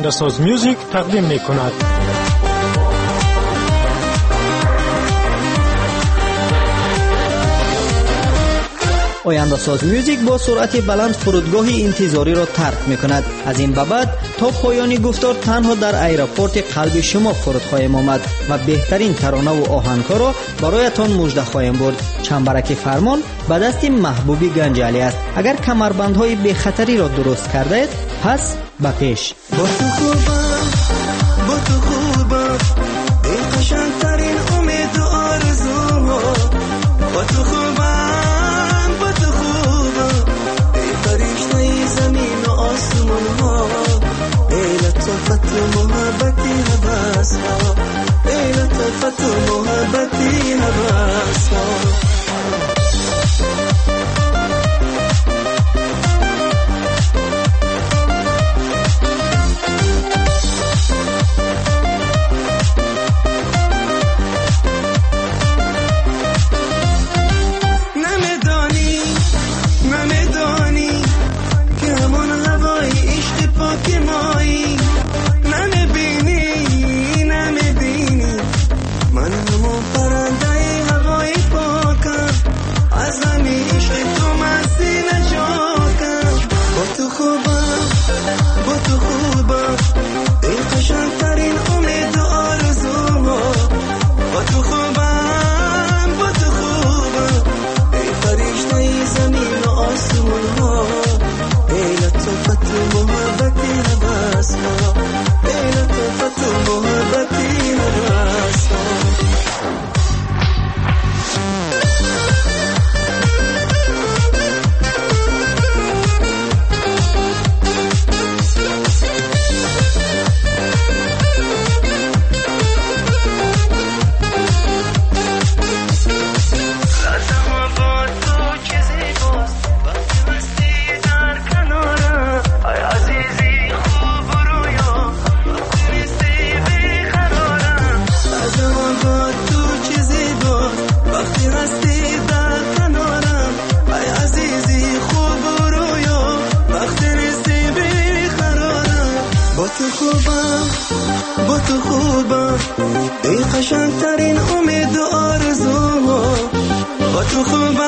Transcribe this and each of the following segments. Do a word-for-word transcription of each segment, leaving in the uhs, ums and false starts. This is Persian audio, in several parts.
آینده ساز میوزیک تقدیم می کند. آینده ساز میوزیک با سرعت بلند فرودگاه انتظاری را ترک می کند. از این به بعد تا پایان گفتار تنها در ایرپورت قلب شما فرود خواهیم آمد و بهترین ترانه و آهنگ‌ها را برایتان مژده خواهیم برد. چنبرک فرمان به دست محبوبی گنجالی است. اگر کمربندهای بی خطری را درست کرده اید پس به پیش. با تو خوبم، با تو خوبم، ای قشنگترین امید و آرزوها. با تو خوبم، با تو خوبم، ای فرشته زمین و آسمان ها. ای لطفت و محبتی حبس ها، ای لطفت و محبتی حبس ها. با تو خوبم، ای قشنگترین امید و آرزوها. با تو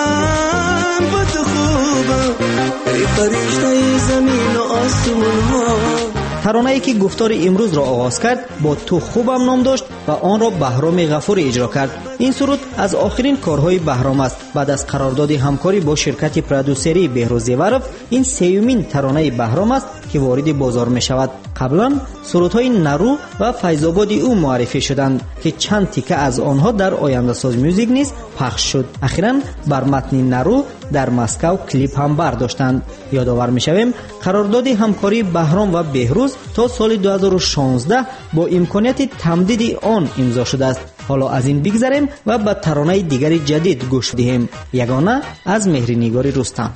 خوبم، با تو خوبم، ای فرشته زمین و آسمان ها. ترانه‌ای که گفتار امروز را آغاز کرد با تو خوبم نام داشت و آن را بهرام غفور اجرا کرد. این سرود از آخرین کارهای بهرام است. بعد از قرارداد همکاری با شرکت پرودوسری بهروز زیورف، این سومین ترانه بهرام است که وارد بازار می شود. قبلا سرودهای نرو و فیض‌آباد او معرفی شدند که چند تیکه از آنها در آینده ساز میوزیک نیز پخش شد. اخیراً بر متن نرو در مسکو کلیپ هم برداشتند. یادآور می‌شویم قرارداد همکاری بهرام و بهروز تا سال دو هزار و شانزده با امکانیت تمدید آن امضا شده است. حالا از این بگذریم و به ترانه دیگر جدید گوش دهیم. یگانه از مهرنگار رستم.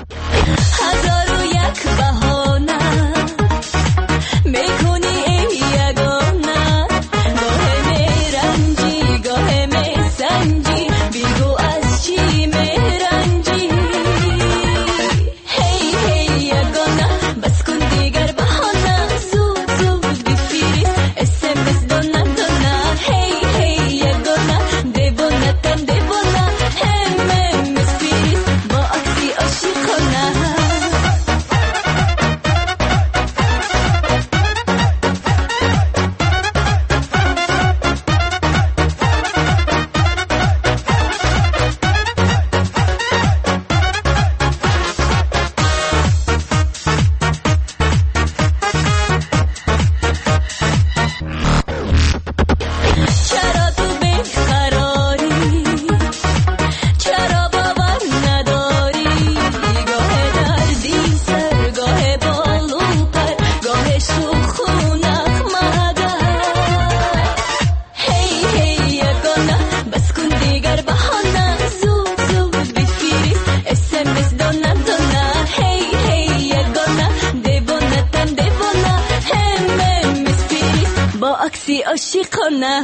عاشقانه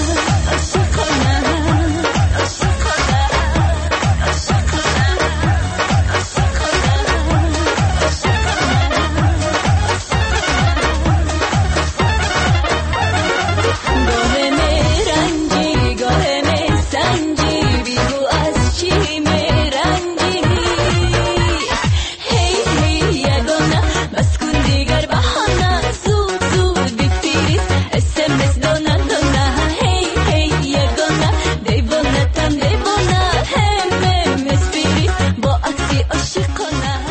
عاشقانه.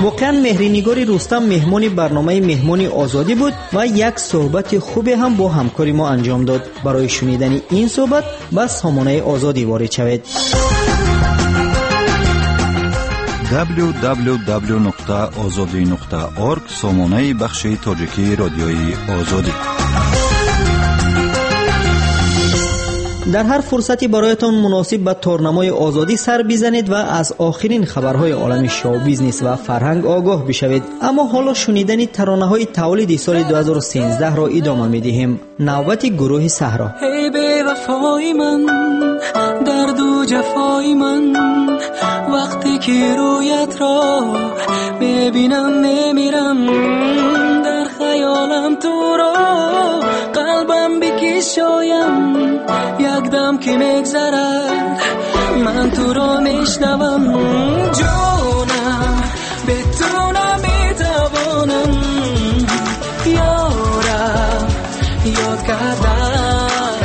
واقعا مهرینگار رستم مهمان برنامه مهمان آزادی بود و یک صحبت خوبی هم با همکاری ما انجام داد. برای شنیدن این صحبت به سامانه آزادی وارد شوید. دبلیو دبلیو دبلیو نقطه آزادی نقطه اورگ سامانه بخش تاجیکی رادیوی آزادی. در هر فرصتی برایتان مناسب به تورنمای آزادی سر بزنید و از آخرین خبرهای عالم شو بیزنس و فرهنگ آگاه بشوید. اما حالا شنیدن ترانه‌های تولید سال دو هزار و سیزده را ادامه می‌دهیم. نوبت گروه صحرا. ای بی وفای من، درد و جفای من، وقتی که رویت را میبینم نمیرم، در خیالم تو را قلبم بکشایم، یک دم که میگذرد من تو را میشنوم، جانم به تو نمیتوانم، یارم یاد کردم،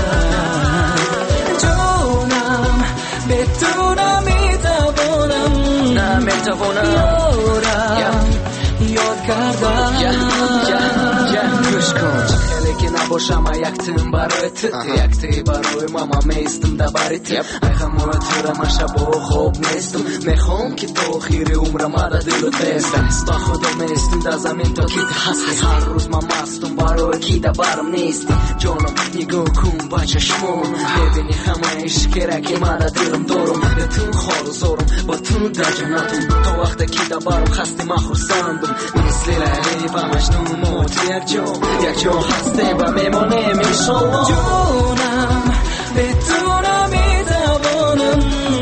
جانم به تو نمیتوانم، نمیتوانم، یارم یاد کردم. گوش کن خیلی که نباشم یک تیم برای ت یک تی برای ماما میستم دبریت میخوام تو را من شب و خوب نیستم، میخوام که تو خیری عمرم را دل دست با خدا میستم در زمین تا که هستی، هر روز من مستم برای کی دبرم نیستی، جانم نگاه کن با چشمون ببینی همه اشکره که من دلم دارم، به تو خال زارم با تو در جنتم، تو وقت کی دبرم خستی من خورسندم، مثل لیلی و مجنون و تو یک جا یک جا هستی و میمانیم انشالله، جانم به تو نمیتوانم،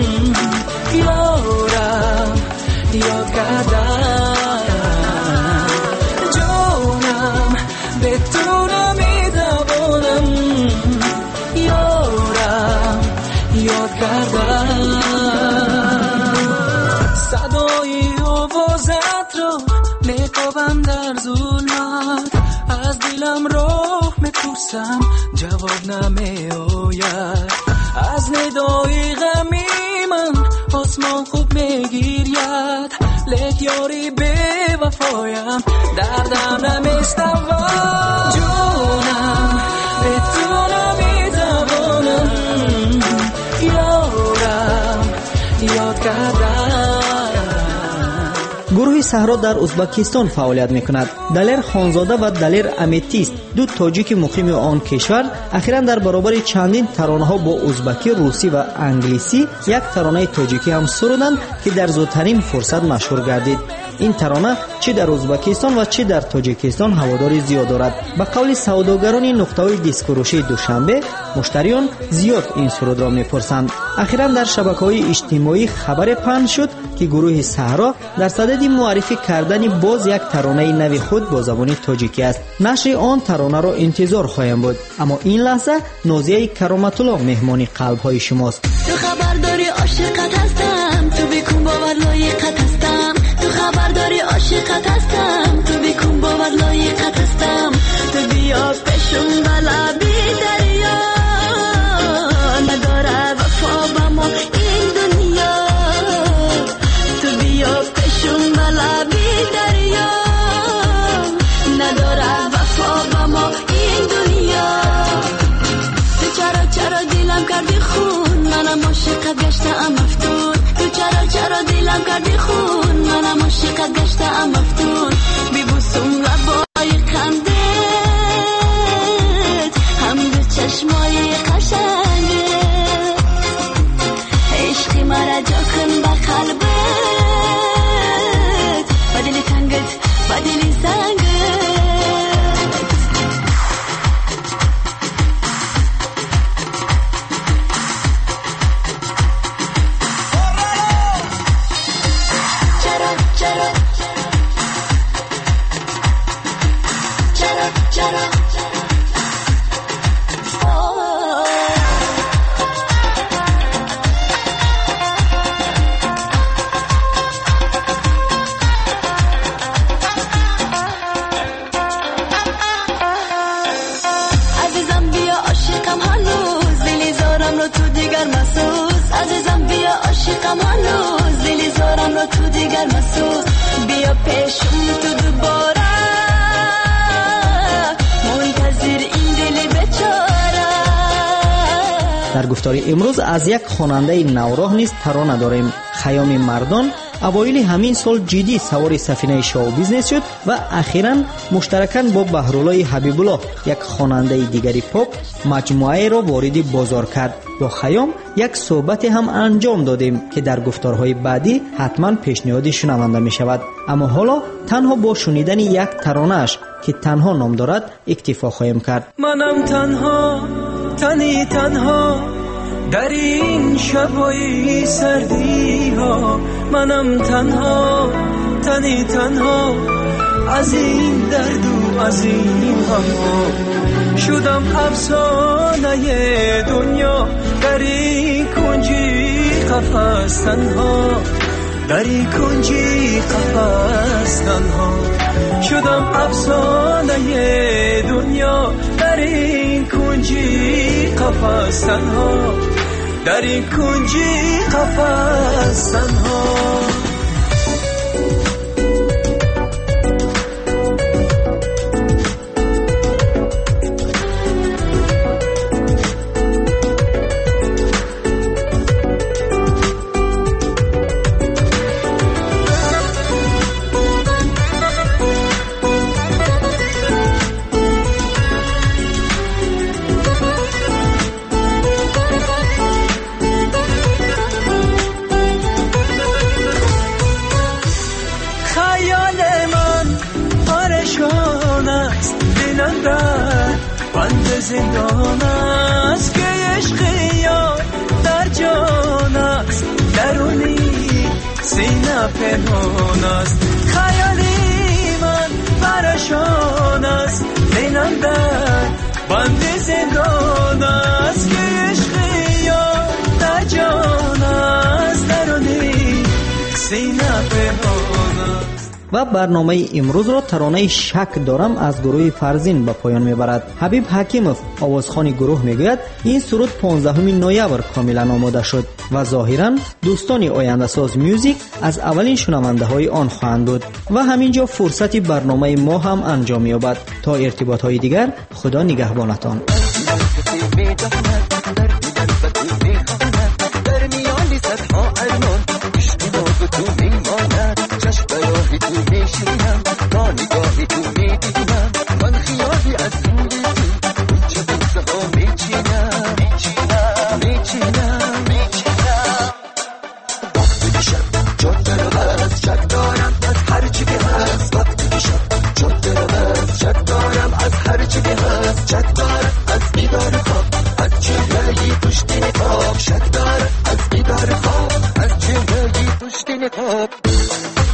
یارم یاد کردم، جانم به تو نمیتوانم، یارم یاد کردم. صدای آوازت را میکوبم در ظلمت، از دلم راه میپرسم جواب نمی آید، از ندای غمی من آسمان خوب میگیرید، لیک یاری بی وفایم دردم نمیستواد، جانم به تو نمیتوانم، یارم یاد کردم. گروه صحرا در ازبکستان فعالیت میکند. دلیر خانزاده و دلیر امیتیست، دو تاجیک مقیم آن کشور، اخیراً در برابر چندین ترانه‌ها با ازبکی، روسی و انگلیسی یک ترانه تاجیکی هم سرودند که در زودترین فرصت مشهور گردید. این ترانه چه در ازبکستان و چه در تاجیکستان هواداری زیاد دارد. به قول سوداگران نقطه‌های دیسکروشی دوشنبه، مشتریان زیاد این سرود را میپرسند. اخیراً در شبکه‌های اجتماعی خبر پخش شد که گروه صحرا در صدد معرفی کردن باز یک ترانه نو خود با زبان تاجیکی است. نشر آن ترانه را انتظار خواهیم بود. اما این لحظه نازیه کرامت الله مهمانی قلب‌های شماست. تو خبر داری عاشقت هستم، تو بکن باور لایقت هستم، تو خبر داری عاشقت هستم، تو بکن باور لایقت هستم، تو بیا پیشم بلا بی دریا، نداره وفا با ما این دنیا، تو بیا پیشم بلا بی دریا، نداره وفا با ما این دنیا، تو چرا چرا دلم کردی خون، منم عاشقت گشتم مفتون، تو چرا چرا دلم کردی خون، منم عاشقت گشتم مفتون، بیبوسم لبای خندت، هم دو چشمای قشنگت، عشقی مرا جا کن با قلبت، با دل تنگت با دل سنگت. پیشم تو دوباره منتظر این دل بیچاره. در گفتار امروز از یک خواننده نوراه نیز ترانه داریم. خیام مردان اوایل همین سال جدی سوار سفینه شو بیزنس شد و اخیراً مشترکاً با بهرالله حبیب الله یک خواننده دیگری پاپ مجموعه را وارد بازار کرد. با خیام یک صحبت هم انجام دادیم که در گفتارهای بعدی حتما پیشنهاد شنونده می شود. اما حالا تنها با شنیدن یک ترانه‌اش که تنها نام دارد اکتفا خواهیم کرد. منم تنها تنی تنها در این شبای سردی ها، منم تنها تنی تنها از این درد و از این غم ها. شدم افسانه دنیا در این کنجی قفس تنها، در این کنجی قفس تنها. شدم افسانه دنیا در این کنجی قفس تنها، در این کنجی قفس تنها. بند زندان است که عشق یار در جان است، درونی سینه پنهان است. خیالی من پریشان است، دلم در بند زندان است که عشق یار در جان است، درونی سینه پنهان است. و برنامه امروز را ترانه شک دارم از گروه فرزین به پایان میبرد. حبیب حکیمов آوازخوان گروه میگوید این سرود پانزدهم نوامبر کاملا آماده شد و ظاهرا دوستان آینده ساز میوزیک از اولین شنونده های آن خواهند بود و همینجا فرصت برنامه ما هم انجام یابد. تا ارتباط های دیگر خدا نگهبانتان. شک دارم از بیدار خواب، از چهره‌ی پشت نقاب.